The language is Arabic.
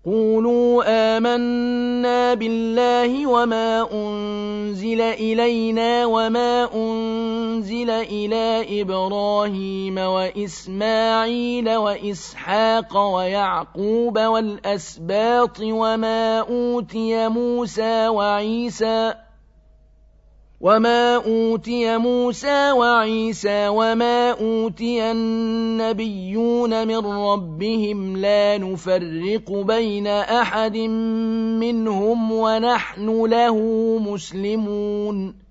قولوا آمنا بالله وما أنزل إلينا وما أنزل إلى إبراهيم وإسماعيل وإسحاق ويعقوب والأسباط وما أوتي موسى وعيسى وما أوتي النبيون من ربهم لا نفرق بين أحد منهم ونحن له مسلمون